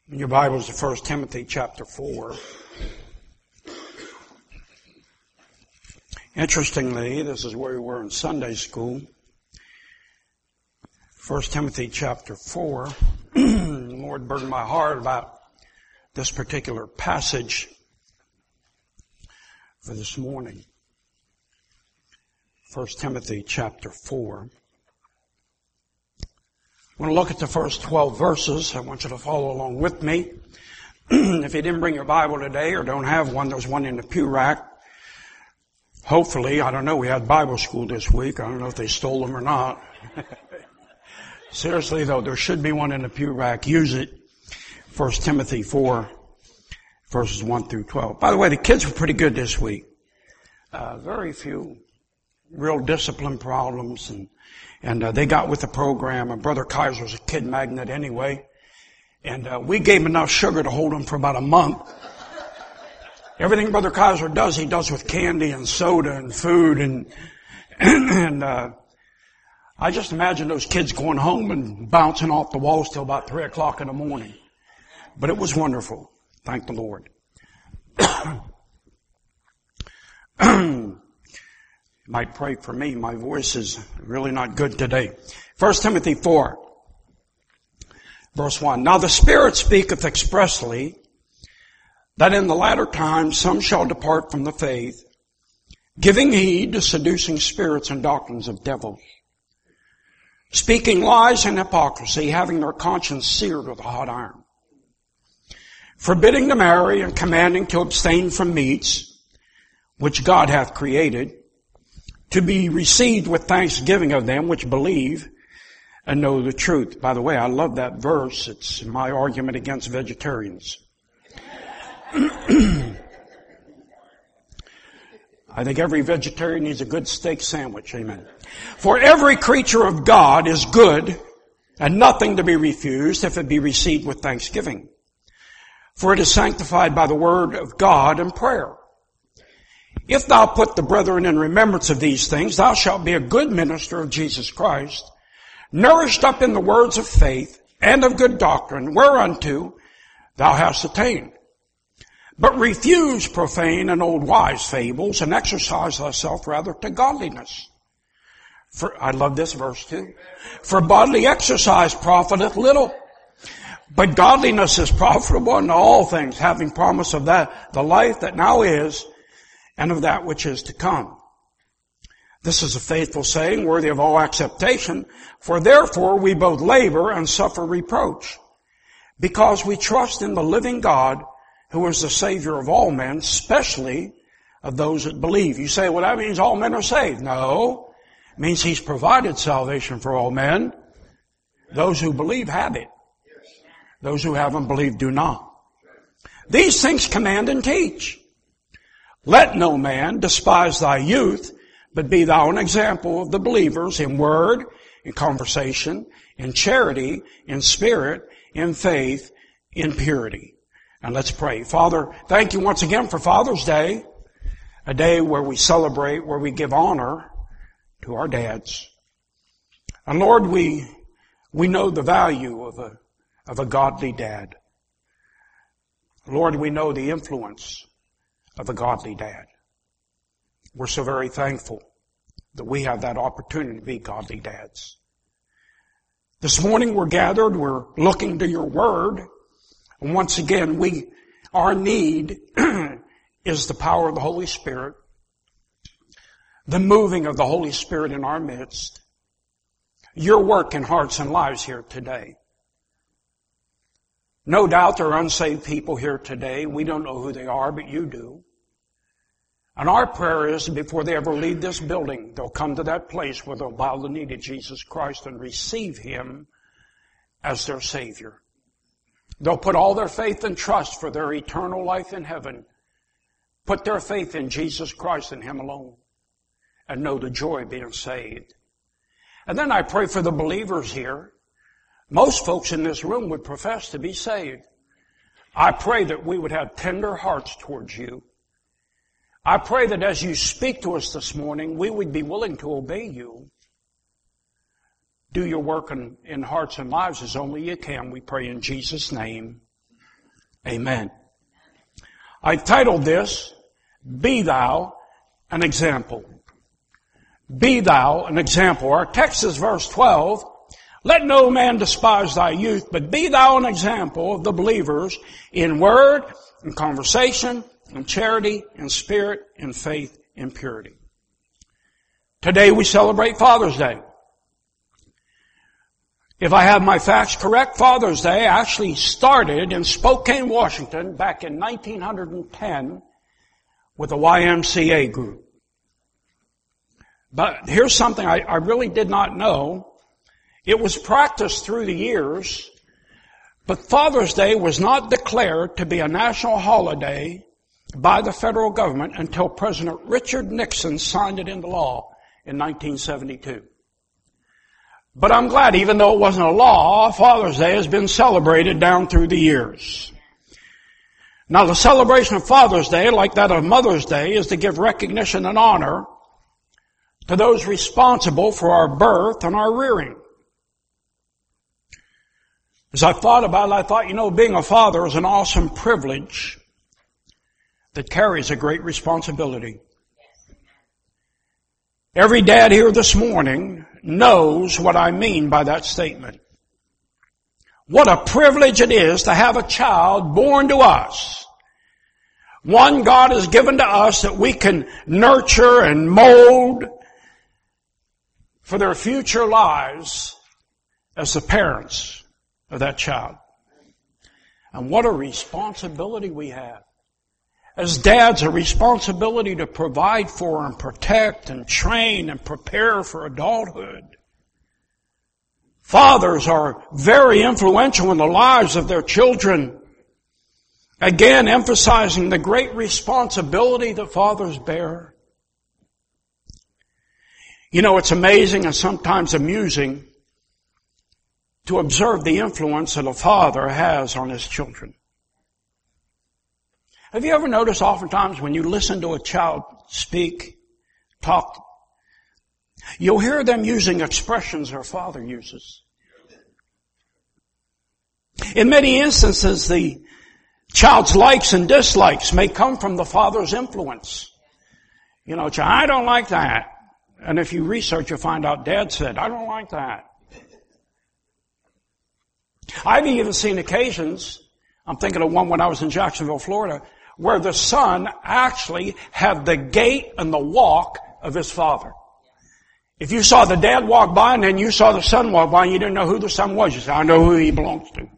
In your Bibles to 1 Timothy chapter 4. Interestingly, this is where we were in Sunday school. 1 Timothy chapter 4. The Lord burdened my heart about this particular passage for this morning. 1 Timothy chapter 4. I want to look at the first 12 verses. I want you to follow along with me. If you didn't bring your Bible today or don't have one, there's one in the pew rack. Hopefully, I don't know, we had Bible school this week. I don't know if they stole them or not. Seriously though, there should be one in the pew rack. Use it. 1 Timothy 4, verses 1 through 12. By the way, the kids were pretty good this week. Very few real discipline problems, and they got with the program. And Brother Kaiser's a kid magnet anyway. And we gave him enough sugar to hold him for about a month. Everything Brother Kaiser does, he does with candy and soda and food. And I just imagine those kids going home and bouncing off the walls till about 3 o'clock in the morning. But it was wonderful. Thank the Lord. Might pray for me. My voice is really not good today. 1 Timothy 4, verse 1. Now the Spirit speaketh expressly that in the latter times some shall depart from the faith, giving heed to seducing spirits and doctrines of devils, speaking lies and hypocrisy, having their conscience seared with a hot iron, forbidding to marry and commanding to abstain from meats, which God hath created, to be received with thanksgiving of them which believe and know the truth. By the way, I love that verse. It's my argument against vegetarians. I think every vegetarian needs a good steak sandwich. Amen. For every creature of God is good and nothing to be refused if it be received with thanksgiving. For it is sanctified by the word of God and prayer. If thou put the brethren in remembrance of these things, thou shalt be a good minister of Jesus Christ, nourished up in the words of faith and of good doctrine, whereunto thou hast attained. But refuse profane and old wise fables, and exercise thyself rather to godliness. I love this verse too. For bodily exercise profiteth little, but godliness is profitable in all things, having promise of that, the life that now is, and of that which is to come. This is a faithful saying, worthy of all acceptation, for therefore we both labor and suffer reproach, because we trust in the living God, who is the Savior of all men, especially of those that believe. You say, well, that means all men are saved. No, it means He's provided salvation for all men. Those who believe have it. Those who haven't believed do not. These things command and teach. Let no man despise thy youth, but be thou an example of the believers in word, in conversation, in charity, in spirit, in faith, in purity. And let's pray. Father, thank you once again for Father's Day, a day where we celebrate, where we give honor to our dads. And Lord, we know the value of a godly dad. Lord, we know the influence of a godly dad. We're so very thankful that we have that opportunity to be godly dads. This morning we're gathered, we're looking to your word, and once again our need is the power of the Holy Spirit, the moving of the Holy Spirit in our midst, your work in hearts and lives here today. No doubt there are unsaved people here today. We don't know who they are, but you do. And our prayer is before they ever leave this building, they'll come to that place where they'll bow the knee to Jesus Christ and receive Him as their Savior. They'll put all their faith and trust for their eternal life in heaven. Put their faith in Jesus Christ and Him alone. And know the joy of being saved. And then I pray for the believers here. Most folks in this room would profess to be saved. I pray that we would have tender hearts towards you. I pray that as you speak to us this morning, we would be willing to obey you. Do your work in hearts and lives as only you can. We pray in Jesus' name. Amen. I've titled this, Be Thou an Example. Be thou an example. Our text is verse 12. Let no man despise thy youth, but be thou an example of the believers in word, in conversation, in charity, in spirit, in faith, in purity. Today we celebrate Father's Day. If I have my facts correct, Father's Day actually started in Spokane, Washington back in 1910 with a YMCA group. But here's something I really did not know. It was practiced through the years, but Father's Day was not declared to be a national holiday by the federal government until President Richard Nixon signed it into law in 1972. But I'm glad, even though it wasn't a law, Father's Day has been celebrated down through the years. Now, the celebration of Father's Day, like that of Mother's Day, is to give recognition and honor to those responsible for our birth and our rearing. As I thought about it, I thought, being a father is an awesome privilege that carries a great responsibility. Every dad here this morning knows what I mean by that statement. What a privilege it is to have a child born to us. One God has given to us that we can nurture and mold for their future lives as the parents of that child. And what a responsibility we have. As dads, a responsibility to provide for and protect and train and prepare for adulthood. Fathers are very influential in the lives of their children. Again, emphasizing the great responsibility that fathers bear. It's amazing and sometimes amusing to observe the influence that a father has on his children. Have you ever noticed oftentimes when you listen to a child talk, you'll hear them using expressions their father uses. In many instances, the child's likes and dislikes may come from the father's influence. I don't like that. And if you research, you'll find out Dad said, I don't like that. I've even seen occasions, I'm thinking of one when I was in Jacksonville, Florida, where the son actually had the gait and the walk of his father. If you saw the dad walk by and then you saw the son walk by and you didn't know who the son was, you said, I know who he belongs to.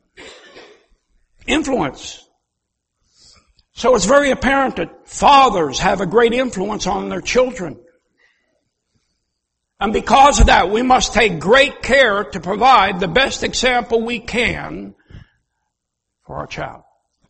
Influence. So it's very apparent that fathers have a great influence on their children. And because of that, we must take great care to provide the best example we can for our child.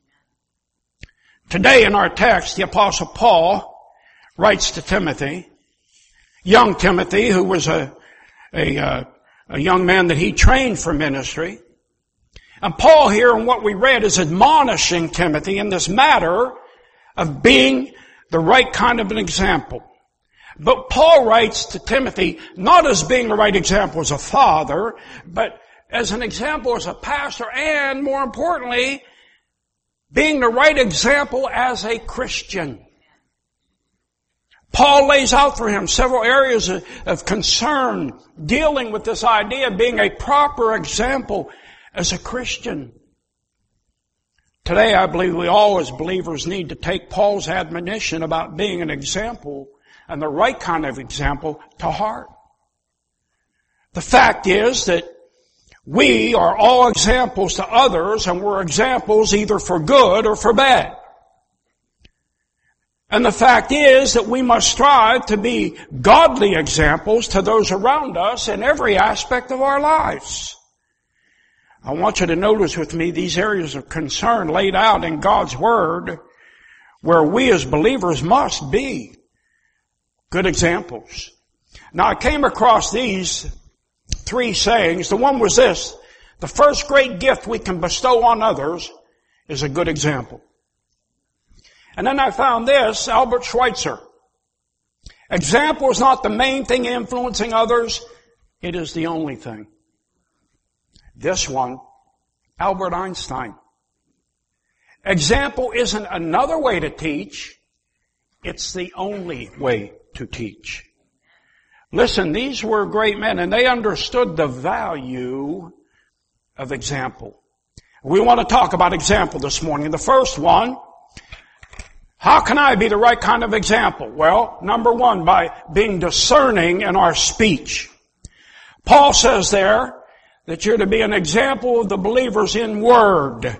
Today in our text, the Apostle Paul writes to Timothy, young Timothy, who was a young man that he trained for ministry. And Paul here, in what we read, is admonishing Timothy in this matter of being the right kind of an example. But Paul writes to Timothy not as being the right example as a father, but as an example as a pastor, and more importantly, being the right example as a Christian. Paul lays out for him several areas of concern dealing with this idea of being a proper example as a Christian. Today, I believe we all as believers need to take Paul's admonition about being an example and the right kind of example to heart. The fact is that we are all examples to others, and we're examples either for good or for bad. And the fact is that we must strive to be godly examples to those around us in every aspect of our lives. I want you to notice with me these areas of concern laid out in God's Word where we as believers must be good examples. Now I came across these three sayings. The one was this: the first great gift we can bestow on others is a good example. And then I found this, Albert Schweitzer. Example is not the main thing influencing others, it is the only thing. This one, Albert Einstein. Example isn't another way to teach. It's the only way to teach. Listen, these were great men, and they understood the value of example. We want to talk about example this morning. The first one, how can I be the right kind of example? Well, number one, by being discerning in our speech. Paul says there that you're to be an example of the believers in word.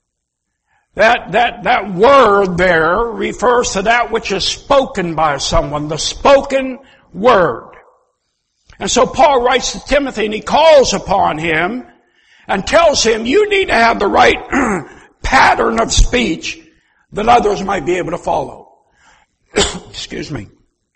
That word there refers to that which is spoken by someone, the spoken word. And so Paul writes to Timothy and he calls upon him and tells him, you need to have the right pattern of speech that others might be able to follow. Excuse me.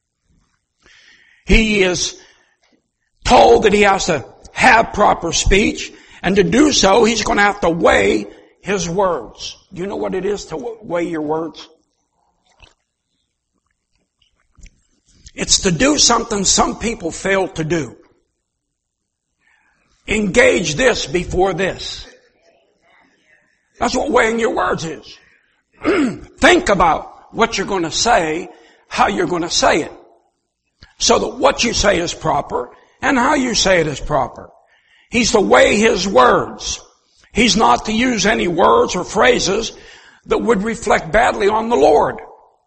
He is told that he has to have proper speech, and to do so, he's going to have to weigh his words. Do you know what it is to weigh your words? It's to do something some people fail to do. Engage this before this. That's what weighing your words is. Think about what you're going to say, how you're going to say it, so that what you say is proper and how you say it is proper. He's to weigh his words. He's not to use any words or phrases that would reflect badly on the Lord.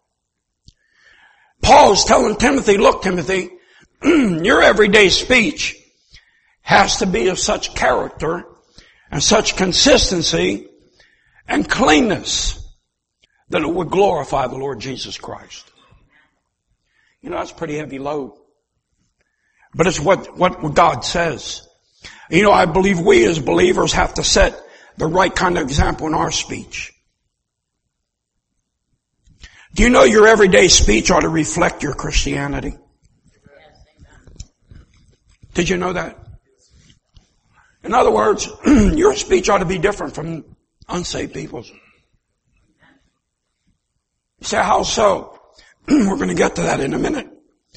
Paul's telling Timothy, look, Timothy, your everyday speech has to be of such character and such consistency and cleanness that it would glorify the Lord Jesus Christ. You know, that's a pretty heavy load. But it's what God says. You know, I believe we as believers have to set the right kind of example in our speech. Do you know your everyday speech ought to reflect your Christianity? Did you know that? In other words, your speech ought to be different from unsaved people's. You say, how so? We're going to get to that in a minute.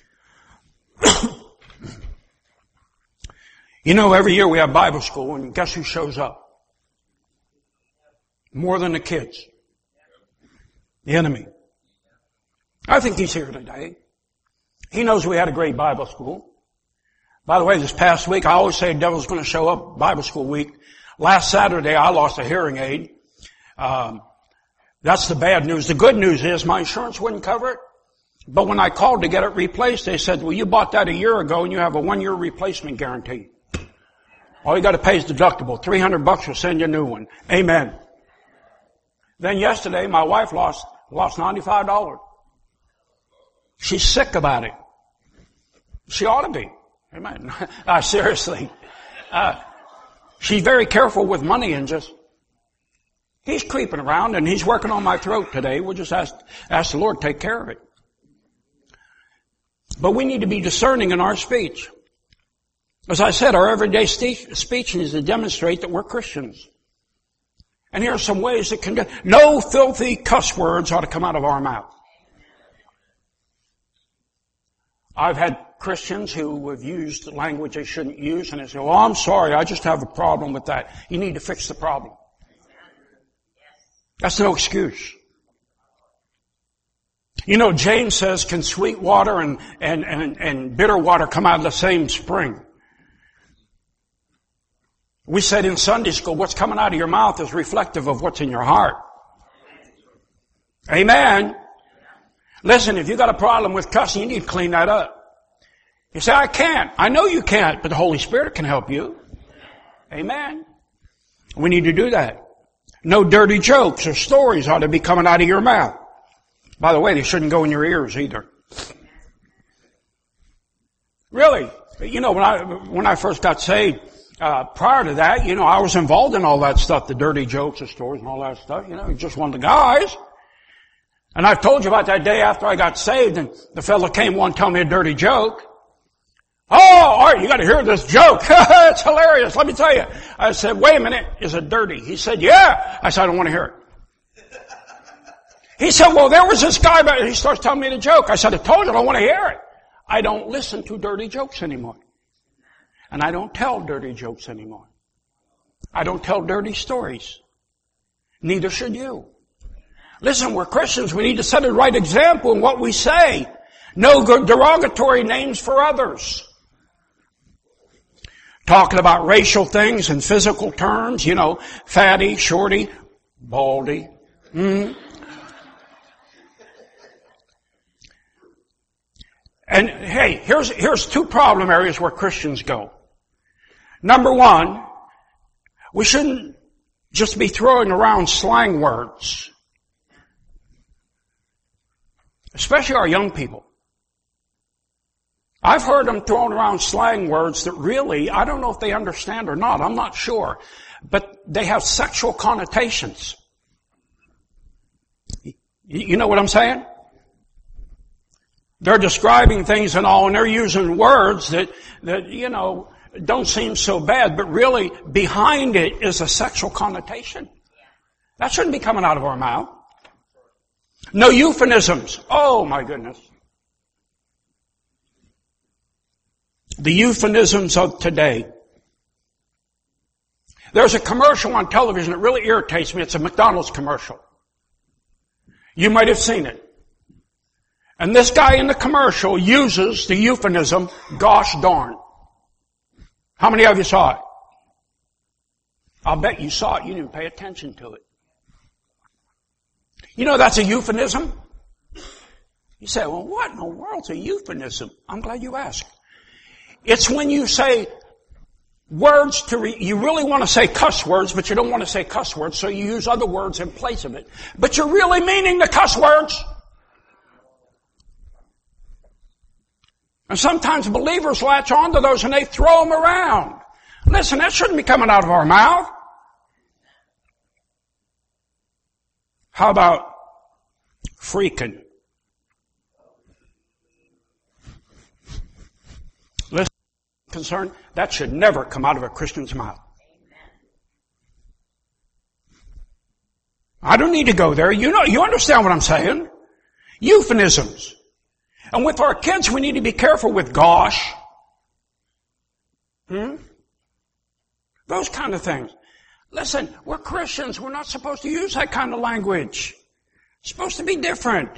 You know, every year we have Bible school, and guess who shows up? More than the kids. The enemy. I think he's here today. He knows we had a great Bible school. By the way, this past week, I always say the devil's going to show up Bible school week. Last Saturday, I lost a hearing aid. That's the bad news. The good news is my insurance wouldn't cover it. But when I called to get it replaced, they said, well, you bought that a year ago and you have a 1-year replacement guarantee. All you got to pay is deductible. $300 will send you a new one. Amen. Then yesterday, my wife lost $95. She's sick about it. She ought to be. Amen. Seriously. She's very careful with money and just, he's creeping around and he's working on my throat today. We'll just ask the Lord to take care of it. But we need to be discerning in our speech. As I said, our everyday speech needs to demonstrate that we're Christians. And here are some ways that can get, no filthy cuss words ought to come out of our mouth. I've had Christians who have used language they shouldn't use, and they say, well, I'm sorry, I just have a problem with that. You need to fix the problem. That's no excuse. You know, James says, can sweet water and bitter water come out of the same spring? We said in Sunday school, what's coming out of your mouth is reflective of what's in your heart. Amen. Listen, if you got a problem with cussing, you need to clean that up. You say, I can't. I know you can't, but the Holy Spirit can help you. Amen. We need to do that. No dirty jokes or stories ought to be coming out of your mouth. By the way, they shouldn't go in your ears either. Really. You know, when I first got saved, prior to that, you know, I was involved in all that stuff, the dirty jokes, the stories and all that stuff. You know, just one of the guys. And I've told you about that day after I got saved, and the fellow came one tell me a dirty joke. Oh, all right, you got to hear this joke. It's hilarious. Let me tell you. I said, wait a minute, is it dirty? He said, yeah. I said, I don't want to hear it. He said, well, there was this guy, but he starts telling me the joke. I said, I told you I don't want to hear it. I don't listen to dirty jokes anymore. And I don't tell dirty jokes anymore. I don't tell dirty stories. Neither should you. Listen, we're Christians. We need to set a right example in what we say. No derogatory names for others. Talking about racial things and physical terms, fatty, shorty, baldy. And hey, here's two problem areas where Christians go. Number one, we shouldn't just be throwing around slang words. Especially our young people. I've heard them throwing around slang words that really, I don't know if they understand or not, I'm not sure. But they have sexual connotations. You know what I'm saying? They're describing things and all, and they're using words that don't seem so bad, but really behind it is a sexual connotation. That shouldn't be coming out of our mouth. No euphemisms. Oh my goodness. The euphemisms of today. There's a commercial on television that really irritates me. It's a McDonald's commercial. You might have seen it. And this guy in the commercial uses the euphemism, gosh darn. How many of you saw it? I'll bet you saw it. You didn't pay attention to it. You know that's a euphemism? You say, well, what in the world's a euphemism? I'm glad you asked. It's when you say words you really want to say cuss words, but you don't want to say cuss words, so you use other words in place of it. But you're really meaning the cuss words. And sometimes believers latch on to those and they throw them around. Listen, that shouldn't be coming out of our mouth. How about freaking? Listen, concern, that should never come out of a Christian's mouth. I don't need to go there. You understand what I'm saying. Euphemisms. And with our kids, we need to be careful with gosh. Those kind of things. Listen, we're Christians. We're not supposed to use that kind of language. It's supposed to be different.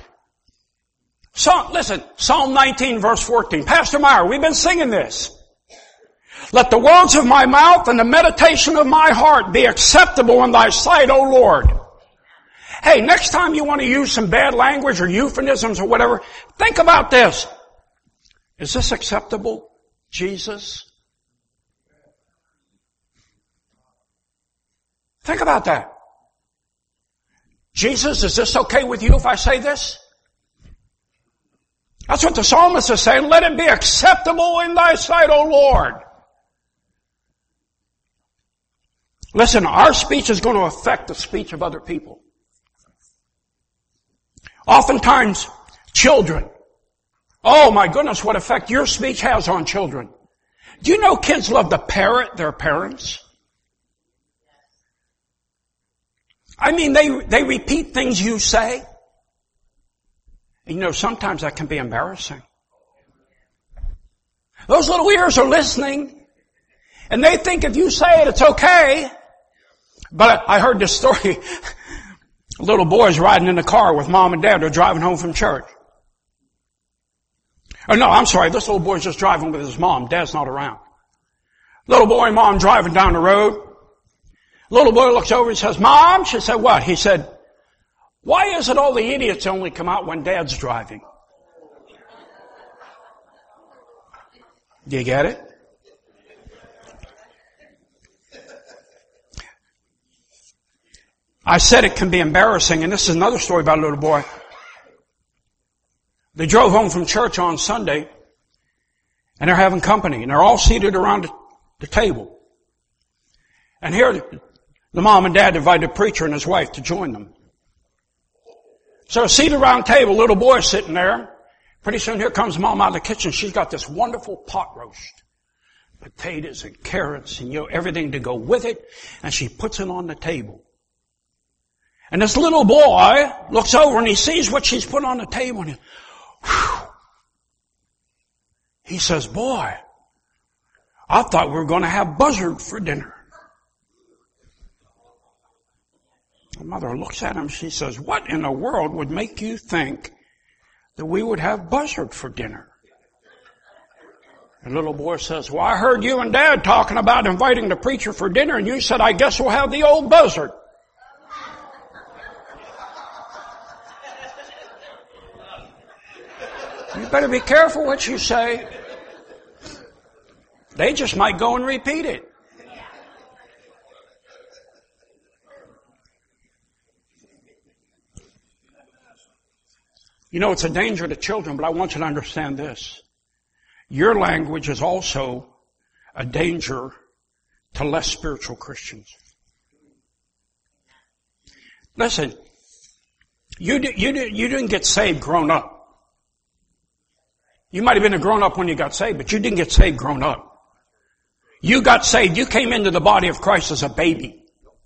Psalm 19 verse 14. Pastor Meyer, we've been singing this. Let the words of my mouth and the meditation of my heart be acceptable in thy sight, O Lord. Hey, next time you want to use some bad language or euphemisms or whatever, think about this. Is this acceptable, Jesus? Think about that. Jesus, is this okay with you if I say this? That's what the psalmist is saying. Let it be acceptable in thy sight, O Lord. Listen, our speech is going to affect the speech of other people. Oftentimes, children. Oh my goodness, what effect your speech has on children. Do you know kids love to parrot their parents? I mean, they repeat things you say. And sometimes that can be embarrassing. Those little ears are listening. And they think if you say it, it's okay. But I heard this story. A little boy's riding in the car with mom and dad. They're driving home from church. Oh no, I'm sorry. This little boy's just driving with his mom. Dad's not around. Little boy and mom driving down the road. Little boy looks over and says, Mom? She said, what? He said, why is it all the idiots only come out when Dad's driving? Do you get it? I said it can be embarrassing, and this is another story about a little boy. They drove home from church on Sunday, and they're having company, and they're all seated around the table. And here, the mom and dad invited the preacher and his wife to join them. So seated around the table, little boy sitting there. Pretty soon here comes mom out of the kitchen. She's got this wonderful pot roast. Potatoes and carrots and everything to go with it. And she puts it on the table. And this little boy looks over and he sees what she's put on the table. And he says, boy, I thought we were going to have buzzard for dinner. The mother looks at him. She says, what in the world would make you think that we would have buzzard for dinner? The little boy says, well, I heard you and Dad talking about inviting the preacher for dinner, and you said, I guess we'll have the old buzzard. You better be careful what you say. They just might go and repeat it. You know, it's a danger to children, but I want you to understand this. Your language is also a danger to less spiritual Christians. Listen, you didn't get saved grown up. You might have been a grown up when you got saved, but you didn't get saved grown up. You got saved. You came into the body of Christ as a baby.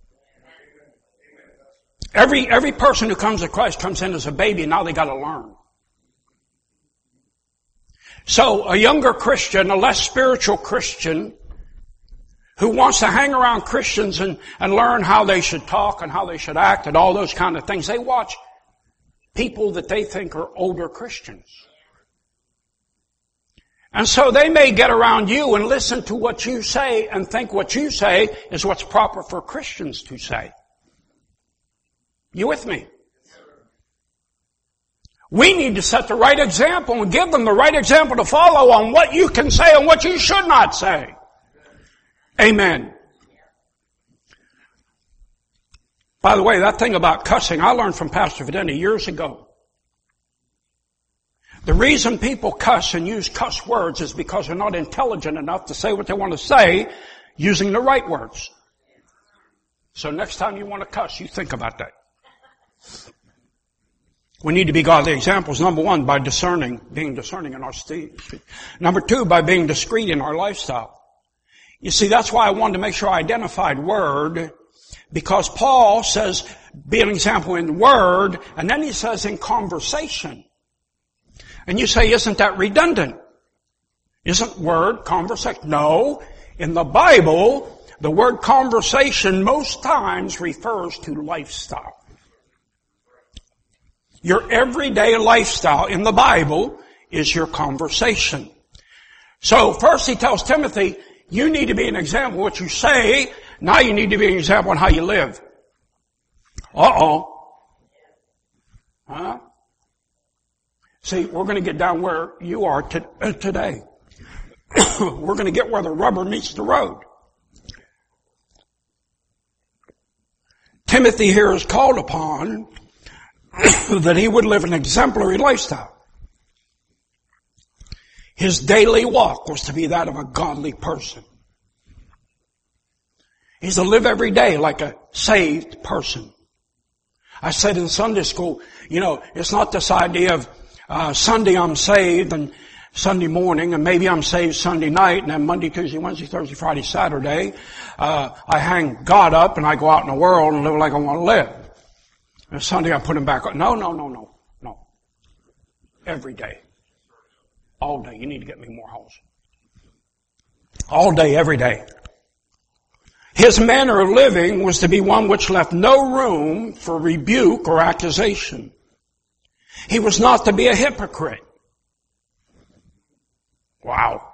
Every person who comes to Christ comes in as a baby, and now they got to learn. So a younger Christian, a less spiritual Christian, who wants to hang around Christians and learn how they should talk and how they should act and all those kind of things, they watch people that they think are older Christians. And so they may get around you and listen to what you say and think what you say is what's proper for Christians to say. You with me? We need to set the right example and give them the right example to follow on what you can say and what you should not say. Amen. By the way, that thing about cussing, I learned from Pastor Videni years ago. The reason people cuss and use cuss words is because they're not intelligent enough to say what they want to say using the right words. So next time you want to cuss, you think about that. We need to be godly examples. Number one, by being discerning in our speech. Number two, by being discreet in our lifestyle. You see, that's why I wanted to make sure I identified word, because Paul says, be an example in word, and then he says in conversation. And you say, isn't that redundant? Isn't word conversation? No. In the Bible, the word conversation most times refers to lifestyle. Your everyday lifestyle in the Bible is your conversation. So first he tells Timothy, you need to be an example of what you say. Now you need to be an example of how you live. Uh-oh. Huh? See, we're going to get down where you are today. We're going to get where the rubber meets the road. Timothy here is called upon that he would live an exemplary lifestyle. His daily walk was to be that of a godly person. He's to live every day like a saved person. I said in Sunday school, it's not this idea of Sunday I'm saved and Sunday morning and maybe I'm saved Sunday night and then Monday, Tuesday, Wednesday, Thursday, Friday, Saturday, I hang God up and I go out in the world and live like I want to live. And Sunday I put him back on. No. Every day. All day. You need to get me more holes. All day, every day. His manner of living was to be one which left no room for rebuke or accusation. He was not to be a hypocrite. Wow.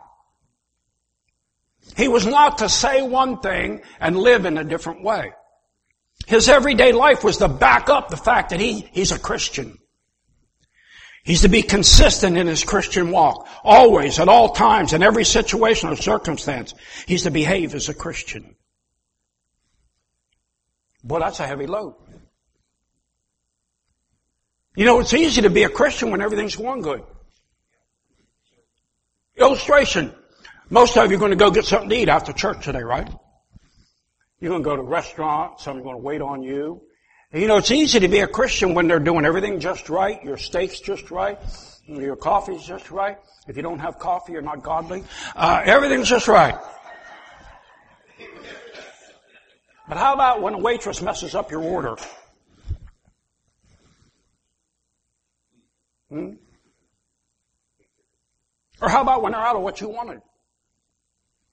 He was not to say one thing and live in a different way. His everyday life was to back up the fact that he's a Christian. He's to be consistent in his Christian walk. Always, at all times, in every situation or circumstance, he's to behave as a Christian. Boy, that's a heavy load. It's easy to be a Christian when everything's going good. Illustration. Most of you are going to go get something to eat after church today, right? You're going to go to a restaurant, somebody's going to wait on you. And it's easy to be a Christian when they're doing everything just right, your steak's just right, your coffee's just right. If you don't have coffee, you're not godly. Everything's just right. But how about when a waitress messes up your order? Or how about when they're out of what you wanted?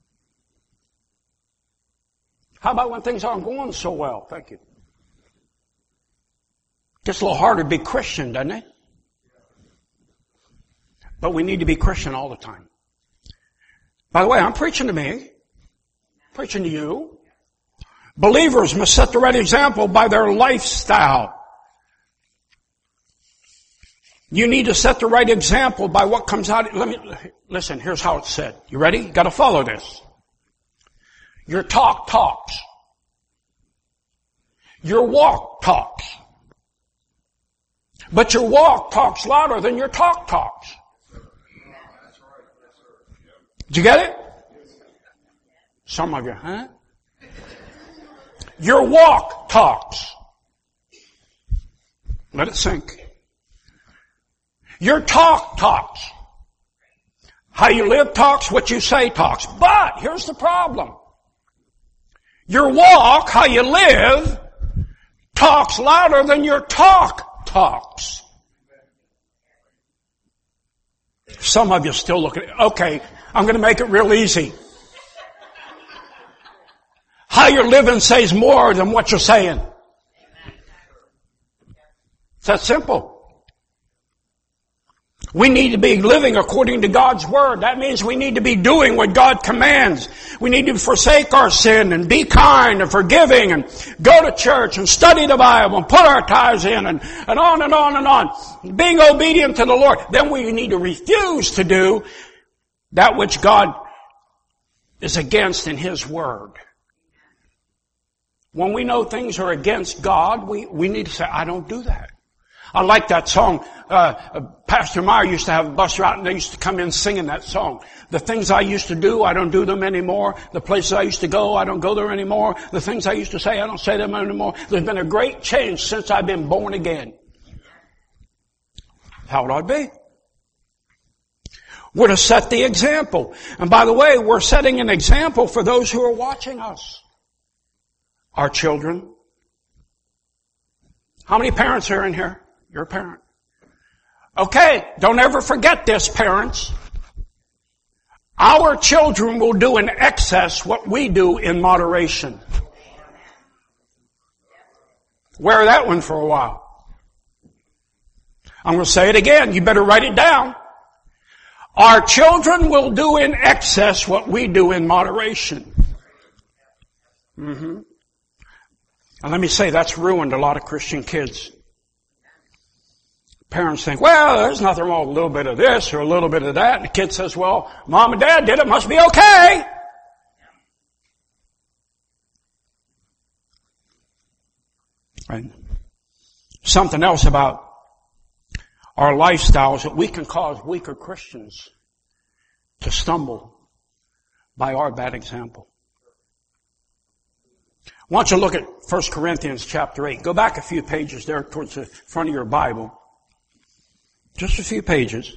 How about when things aren't going so well? Thank you. Gets a little harder to be Christian, doesn't it? But we need to be Christian all the time. By the way, I'm preaching to me. Preaching to you. Believers must set the right example by their lifestyle. You need to set the right example by what comes out. Listen, here's how it's said. You ready? You gotta follow this. Your talk talks. Your walk talks. But your walk talks louder than your talk talks. Did you get it? Some of you, huh? Your walk talks. Let it sink. Your talk talks. How you live talks, what you say talks. But here's the problem. Your walk, how you live, talks louder than your talk talks. Some of you still look at it. Okay, I'm going to make it real easy. How you're living says more than what you're saying. It's that simple. We need to be living according to God's Word. That means we need to be doing what God commands. We need to forsake our sin and be kind and forgiving and go to church and study the Bible and put our tithes in and on and on and on. Being obedient to the Lord. Then we need to refuse to do that which God is against in His Word. When we know things are against God, we need to say, I don't do that. I like that song. Pastor Meyer used to have a bus route and they used to come in singing that song. The things I used to do, I don't do them anymore. The places I used to go, I don't go there anymore. The things I used to say, I don't say them anymore. There's been a great change since I've been born again. How would I be? We're to set the example. And by the way, we're setting an example for those who are watching us. Our children. How many parents are in here? You're a parent. Okay, don't ever forget this, parents. Our children will do in excess what we do in moderation. Wear that one for a while. I'm going to say it again. You better write it down. Our children will do in excess what we do in moderation. And let me say, that's ruined a lot of Christian kids. Parents think, well, there's nothing wrong with a little bit of this or a little bit of that. And the kid says, well, Mom and Dad did it, must be okay. Right? Something else about our lifestyles that we can cause weaker Christians to stumble by our bad example. I want you to look at 1 Corinthians chapter 8. Go back a few pages there towards the front of your Bible. Just a few pages.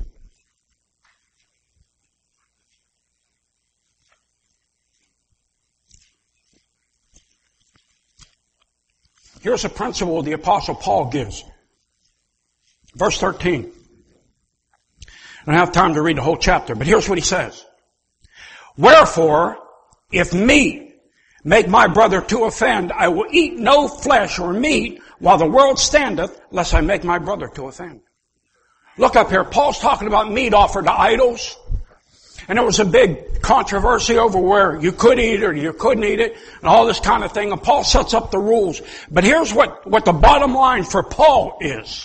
Here's a principle the Apostle Paul gives. Verse 13. I don't have time to read the whole chapter, but here's what he says. Wherefore, if meat make my brother to offend, I will eat no flesh or meat while the world standeth, lest I make my brother to offend. Look up here. Paul's talking about meat offered to idols. And there was a big controversy over where you could eat it or you couldn't eat it and all this kind of thing. And Paul sets up the rules. But here's what the bottom line for Paul is.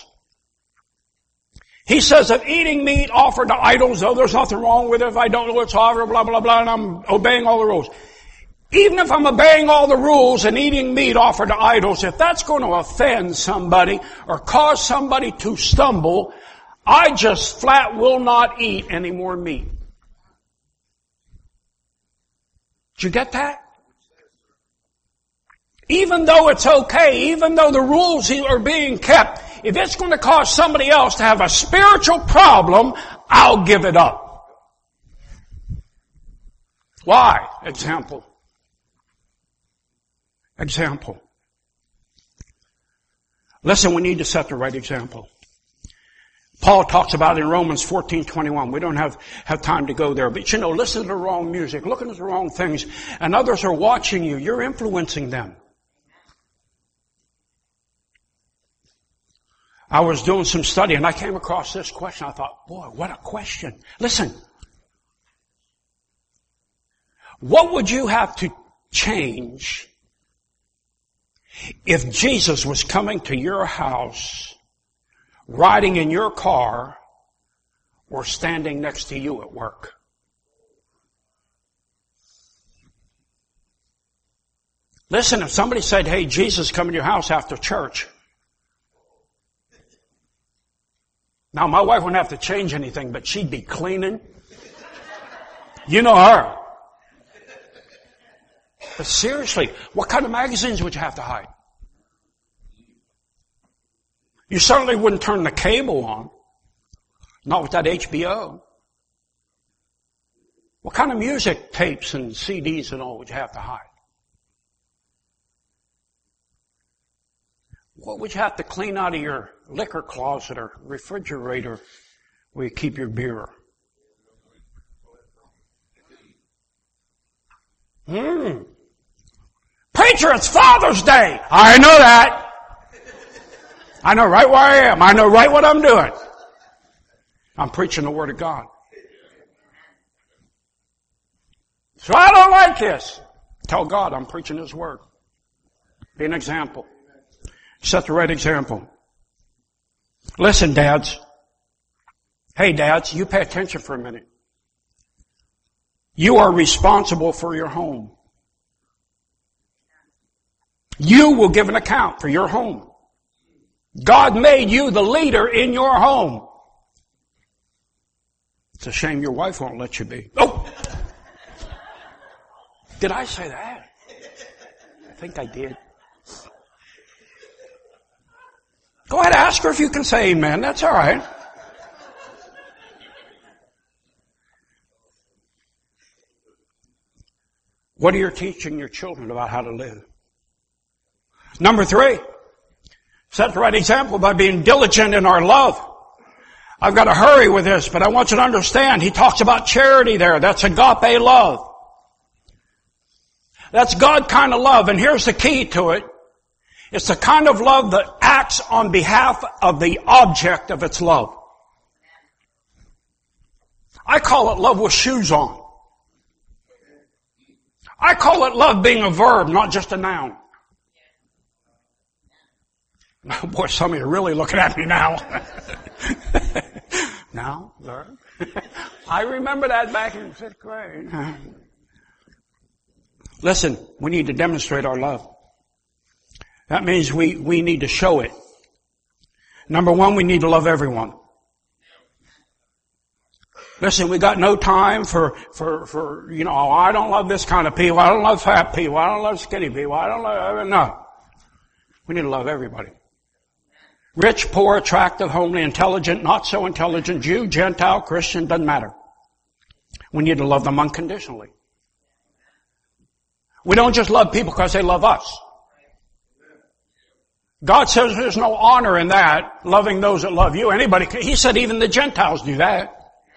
He says that eating meat offered to idols, though there's nothing wrong with it if I don't know what's offered, blah, blah, blah, and I'm obeying all the rules. Even if I'm obeying all the rules and eating meat offered to idols, if that's going to offend somebody or cause somebody to stumble, I just flat will not eat any more meat. Did you get that? Even though it's okay, even though the rules are being kept, if it's going to cause somebody else to have a spiritual problem, I'll give it up. Why? Example. Listen, we need to set the right example. Paul talks about it in Romans 14:21. We don't have time to go there. But listen to the wrong music, looking at the wrong things, and others are watching you. You're influencing them. I was doing some study and I came across this question. I thought, boy, what a question. Listen. What would you have to change if Jesus was coming to your house, riding in your car, or standing next to you at work? Listen, if somebody said, hey, Jesus is coming to your house after church. Now, my wife wouldn't have to change anything, but she'd be cleaning. You know her. But seriously, what kind of magazines would you have to hide? You certainly wouldn't turn the cable on. Not with that HBO. What kind of music tapes and CDs and all would you have to hide? What would you have to clean out of your liquor closet or refrigerator where you keep your beer? Preacher, it's Father's Day. I know that. I know right where I am. I know right what I'm doing. I'm preaching the Word of God. So I don't like this. Tell God I'm preaching His Word. Be an example. Set the right example. Listen, dads. Hey, dads, you pay attention for a minute. You are responsible for your home. You will give an account for your home. God made you the leader in your home. It's a shame your wife won't let you be. Oh! Did I say that? I think I did. Go ahead, ask her if you can say amen. That's all right. What are you teaching your children about how to live? Number 3, set the right example by being diligent in our love. I've got to hurry with this, but I want you to understand, he talks about charity there. That's agape love. That's God kind of love, and here's the key to it. It's the kind of love that acts on behalf of the object of its love. I call it love with shoes on. I call it love being a verb, not just a noun. Boy, some of you are really looking at me now. Now, verb. I remember that back in 5th grade. Listen, we need to demonstrate our love. That means we need to show it. Number 1, we need to love everyone. Listen, we got no time for, I don't love this kind of people. I don't love fat people. I don't love skinny people. I don't love, no. We need to love everybody. Rich, poor, attractive, homely, intelligent, not so intelligent, Jew, Gentile, Christian, doesn't matter. We need to love them unconditionally. We don't just love people because they love us. God says there's no honor in that, loving those that love you. He said even the Gentiles do that.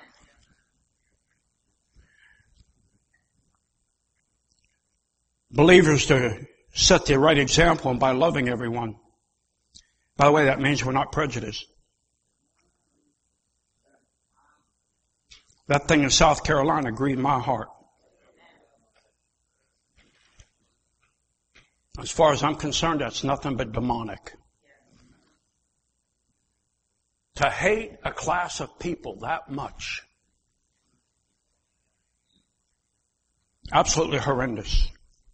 Believers to set the right example by loving everyone. By the way, that means we're not prejudiced. That thing in South Carolina grieved my heart. As far as I'm concerned, that's nothing but demonic. To hate a class of people that much. Absolutely horrendous.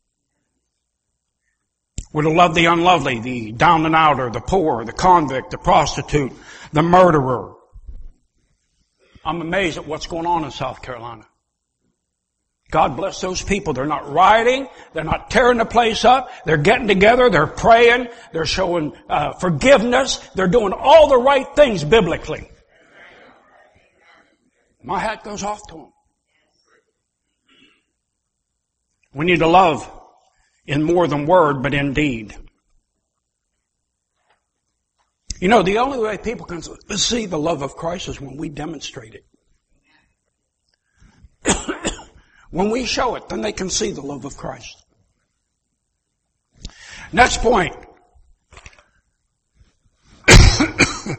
We're to love the unlovely, the down and outer, the poor, the convict, the prostitute, the murderer. I'm amazed at what's going on in South Carolina. God bless those people. They're not rioting. They're not tearing the place up. They're getting together. They're praying. They're showing forgiveness. They're doing all the right things biblically. My hat goes off to them. We need to love in more than word, but in deed. You know, the only way people can see the love of Christ is when we demonstrate it. When we show it, then they can see the love of Christ. Next point.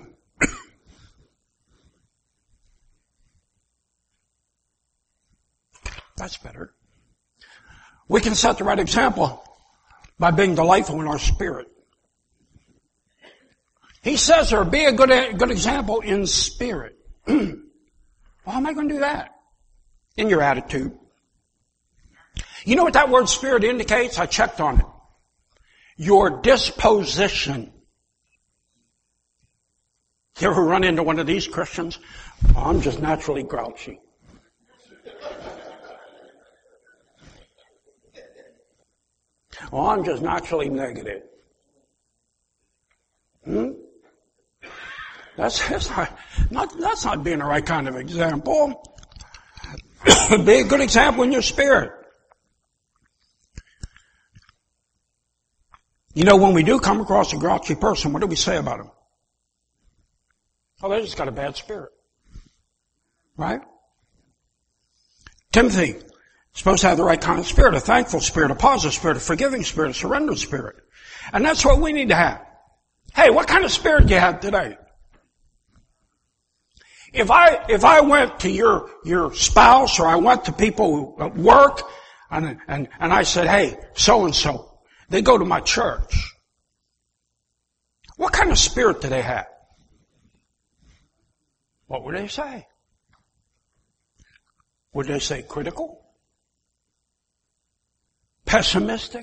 That's better. We can set the right example by being delightful in our spirit. He says there, be a good example in spirit. Well, how am I going to do that? In your attitude. You know what that word spirit indicates? I checked on it. Your disposition. You ever run into one of these Christians? Oh, I'm just naturally grouchy. Oh, I'm just naturally negative. That's not being the right kind of example. Be a good example in your spirit. You know, when we do come across a grouchy person, what do we say about them? Oh, they just got a bad spirit. Right? Timothy is supposed to have the right kind of spirit, a thankful spirit, a positive spirit, a forgiving spirit, a surrendered spirit. And that's what we need to have. Hey, what kind of spirit do you have today? If I went to your spouse, or I went to people at work, and I said, hey, so-and-so, they go to my church. What kind of spirit do they have? What would they say? Would they say critical? Pessimistic?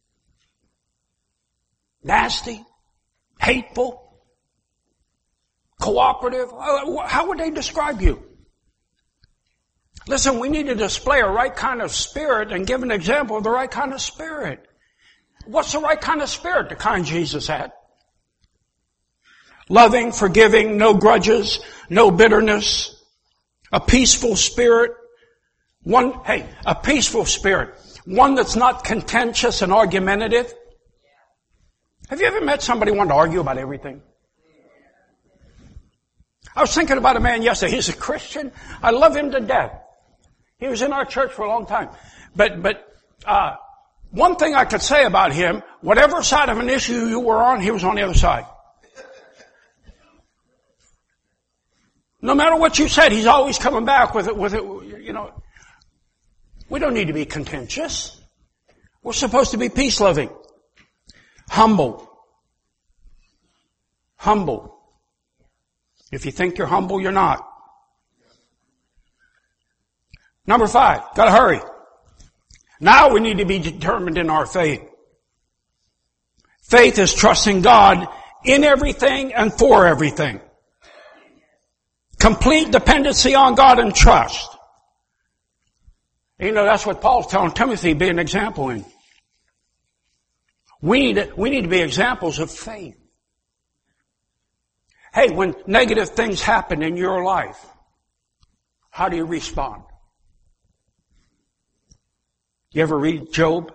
Nasty? Hateful? Cooperative? How would they describe you? Listen, we need to display a right kind of spirit and give an example of the right kind of spirit. What's the right kind of spirit? The kind Jesus had. Loving, forgiving, no grudges, no bitterness, a peaceful spirit. A peaceful spirit. One that's not contentious and argumentative. Have you ever met somebody who wanted to argue about everything? I was thinking about a man yesterday. He's a Christian. I love him to death. He was in our church for a long time. But one thing I could say about him, whatever side of an issue you were on, he was on the other side. No matter what you said, he's always coming back with it, you know. We don't need to be contentious. We're supposed to be peace-loving. Humble. Humble. If you think you're humble, you're not. Number 5, gotta hurry. Now we need to be determined in our faith. Faith is trusting God in everything and for everything. Complete dependency on God and trust. You know, that's what Paul's telling Timothy, be an example in. We need to be examples of faith. Hey, when negative things happen in your life, how do you respond? You ever read Job?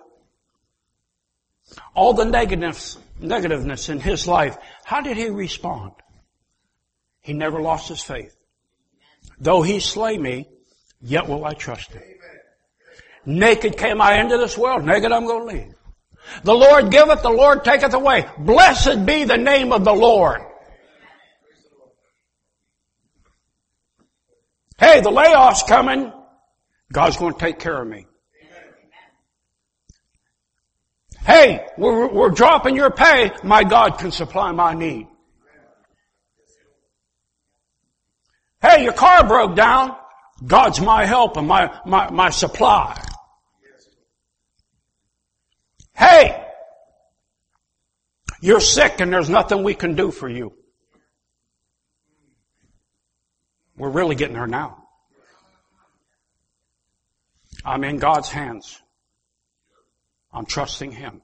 All the negativeness in his life, how did he respond? He never lost his faith. Though he slay me, yet will I trust him. Naked came I into this world, naked I'm going to leave. The Lord giveth, the Lord taketh away. Blessed be the name of the Lord. Hey, the layoff's coming. God's going to take care of me. Hey, we're dropping your pay. My God can supply my need. Hey, your car broke down. God's my help and my supply. Hey, you're sick and there's nothing we can do for you. We're really getting there now. I'm in God's hands. I'm trusting Him.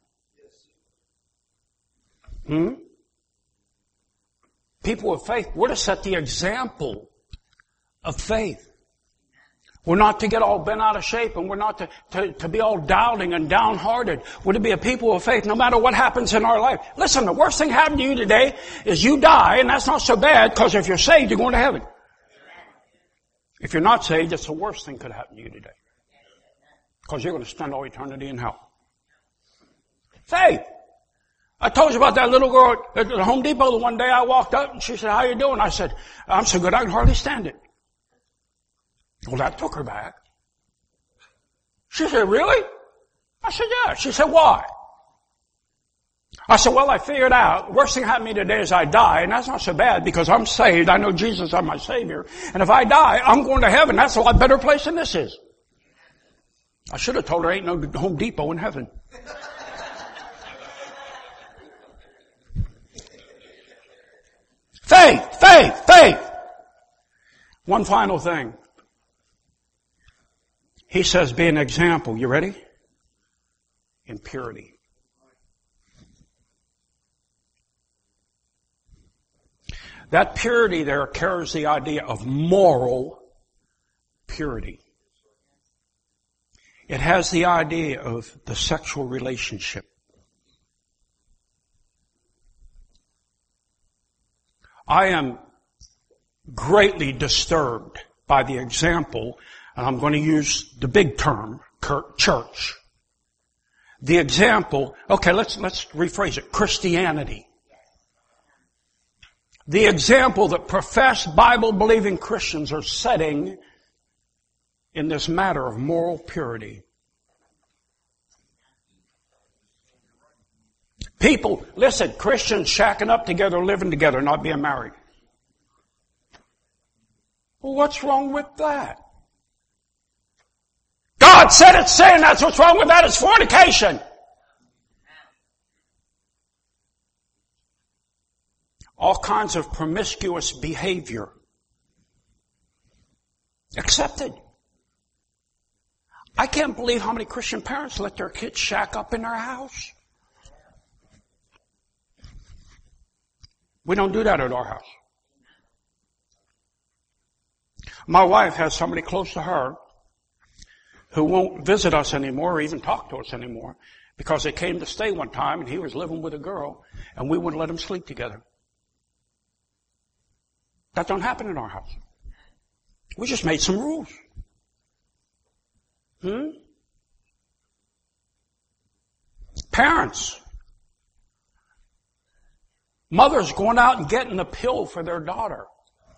People of faith, we're to set the example of faith. We're not to get all bent out of shape, and we're not to be all doubting and downhearted. We're to be a people of faith no matter what happens in our life. Listen, the worst thing happened to you today is you die, and that's not so bad, because if you're saved, you're going to heaven. If you're not saved, it's the worst thing could happen to you today. Because you're going to spend all eternity in hell. Faith. I told you about that little girl at the Home Depot the one day. I walked up and she said, how you doing? I said, I'm so good I can hardly stand it. Well, that took her back. She said, really? I said, yeah. She said, why? I said, well, I figured out, worst thing happened to me today is I die, and that's not so bad because I'm saved. I know Jesus is my Savior. And if I die, I'm going to heaven. That's a lot better place than this is. I should have told her ain't no Home Depot in heaven. Faith, faith, faith. One final thing. He says, be an example. You ready? In purity. That purity there carries the idea of moral purity. It has the idea of the sexual relationship. I am greatly disturbed by the example, and I'm going to use the big term, church. The example, okay, let's rephrase it, Christianity. The example that professed Bible-believing Christians are setting in this matter of moral purity. People, listen, Christians shacking up together, living together, not being married. Well, what's wrong with that? God said it's sin. That's what's wrong with that. It's fornication. All kinds of promiscuous behavior. Accepted. I can't believe how many Christian parents let their kids shack up in their house. We don't do that at our house. My wife has somebody close to her who won't visit us anymore or even talk to us anymore because they came to stay one time and he was living with a girl and we wouldn't let them sleep together. That don't happen in our house. We just made some rules. Parents. Mothers going out and getting a pill for their daughter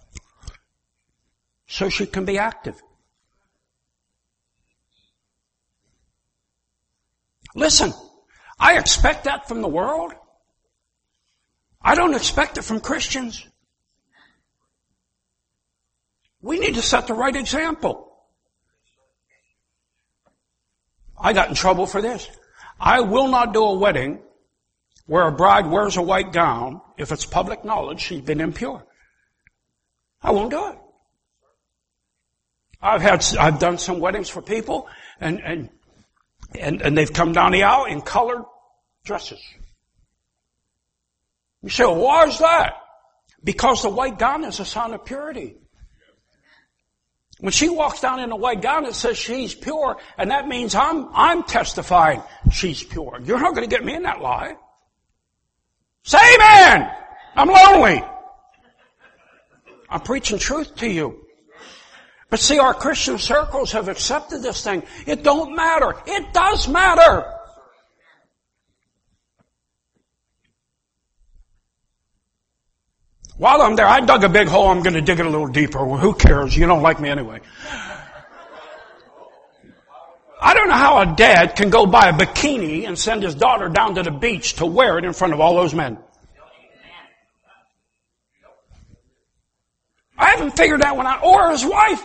so she can be active. Listen, I expect that from the world. I don't expect it from Christians. We need to set the right example. I got in trouble for this. I will not do a wedding where a bride wears a white gown if it's public knowledge she's been impure. I won't do it. I've done some weddings for people and they've come down the aisle in colored dresses. You say, well, why is that? Because the white gown is a sign of purity. When she walks down in a white gown, it says she's pure, and that means I'm testifying she's pure. You're not going to get me in that lie. Say amen! I'm lonely. I'm preaching truth to you. But see, our Christian circles have accepted this thing. It don't matter. It does matter. While I'm there, I dug a big hole. I'm going to dig it a little deeper. Well, who cares? You don't like me anyway. I don't know how a dad can go buy a bikini and send his daughter down to the beach to wear it in front of all those men. I haven't figured that one out. Or his wife.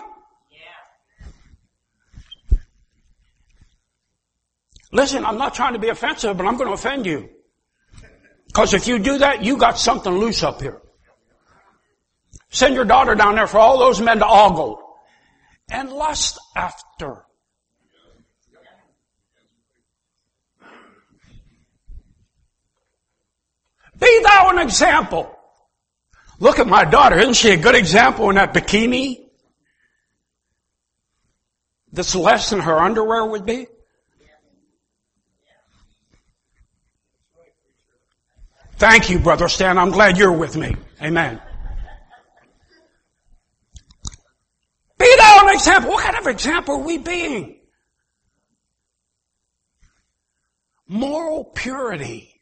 Listen, I'm not trying to be offensive, but I'm going to offend you. Because if you do that, you got something loose up here. Send your daughter down there for all those men to ogle and lust after. Be thou an example. Look at my daughter. Isn't she a good example in that bikini? That's less than her underwear would be. Thank you, Brother Stan. I'm glad you're with me. Amen. Be thou an example. What kind of example are we being? Moral purity.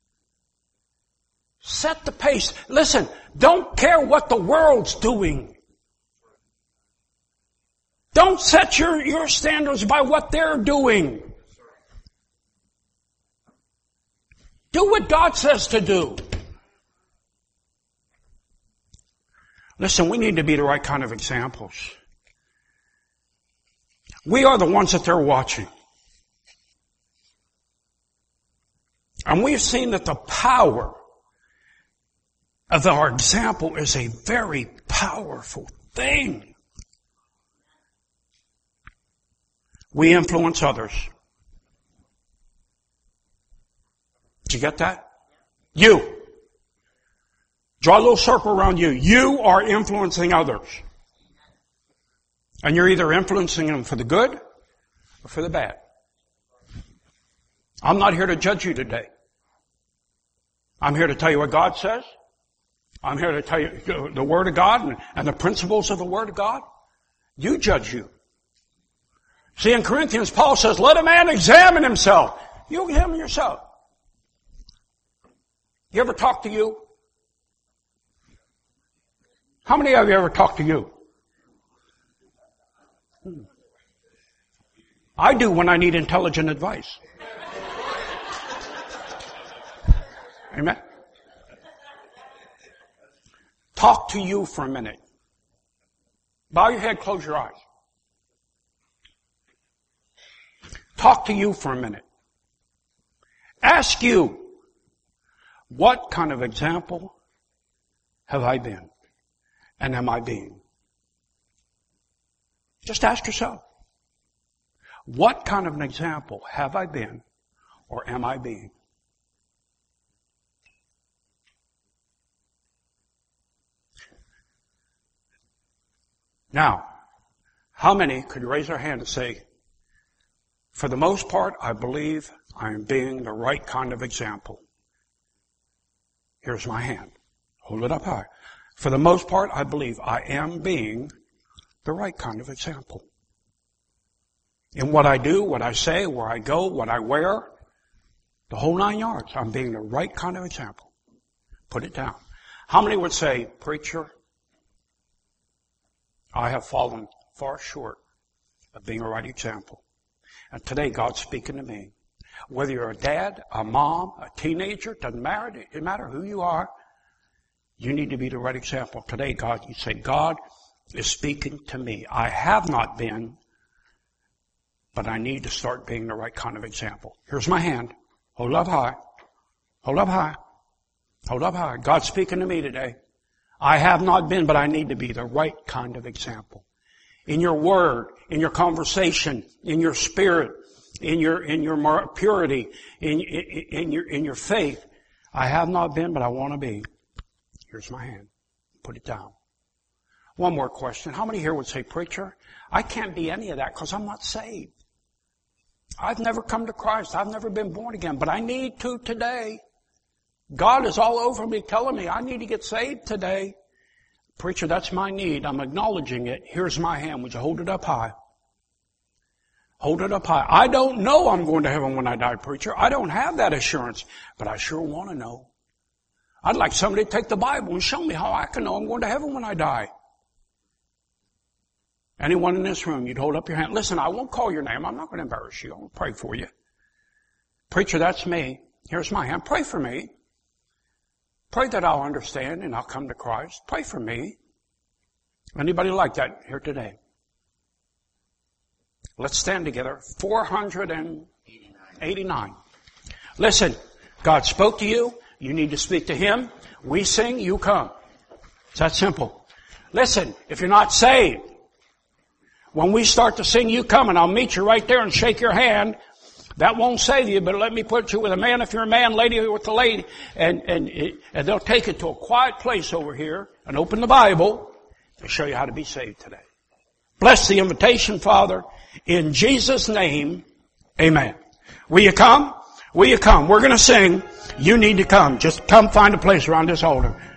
Set the pace. Listen, don't care what the world's doing. Don't set your standards by what they're doing. Do what God says to do. Listen, we need to be the right kind of examples. We are the ones that they're watching. And we've seen that the power of our example is a very powerful thing. We influence others. Did you get that? You. Draw a little circle around you. You are influencing others. And you're either influencing them for the good or for the bad. I'm not here to judge you today. I'm here to tell you what God says. I'm here to tell you the Word of God and the principles of the Word of God. You judge you. See, in Corinthians, Paul says, let a man examine himself. You examine yourself. You ever talk to you? How many of you ever talked to you? I do when I need intelligent advice. Amen? Talk to you for a minute. Bow your head, close your eyes. Talk to you for a minute. Ask you, what kind of example have I been? And am I being? Just ask yourself. What kind of an example have I been or am I being? Now, how many could raise their hand and say, for the most part, I believe I am being the right kind of example? Here's my hand. Hold it up high. For the most part, I believe I am being the right kind of example. In what I do, what I say, where I go, what I wear, the whole 9 yards, I'm being the right kind of example. Put it down. How many would say, preacher, I have fallen far short of being a right example? And today God's speaking to me. Whether you're a dad, a mom, a teenager, doesn't matter who you are, you need to be the right example. Today, God, you say, God is speaking to me. I have not been, but I need to start being the right kind of example. Here's my hand. Hold up high. Hold up high. Hold up high. God's speaking to me today. I have not been, but I need to be the right kind of example. In your word, in your conversation, in your spirit, in your purity, in your faith. I have not been, but I want to be. Here's my hand. Put it down. One more question. How many here would say, preacher, I can't be any of that because I'm not saved. I've never come to Christ. I've never been born again, but I need to today. God is all over me telling me I need to get saved today. Preacher, that's my need. I'm acknowledging it. Here's my hand. Would you hold it up high? Hold it up high. I don't know I'm going to heaven when I die, preacher. I don't have that assurance, but I sure want to know. I'd like somebody to take the Bible and show me how I can know I'm going to heaven when I die. Anyone in this room, you'd hold up your hand. Listen, I won't call your name. I'm not going to embarrass you. I'll pray for you. Preacher, that's me. Here's my hand. Pray for me. Pray that I'll understand and I'll come to Christ. Pray for me. Anybody like that here today? Let's stand together. 489. Listen, God spoke to you. You need to speak to Him. We sing, you come. It's that simple. Listen, if you're not saved, when we start to sing, you come, and I'll meet you right there and shake your hand. That won't save you, but let me put you with a man if you're a man, lady with the lady, and they'll take it to a quiet place over here and open the Bible to show you how to be saved today. Bless the invitation, Father. In Jesus' name, amen. Will you come? Will you come? We're going to sing. You need to come. Just come find a place around this altar.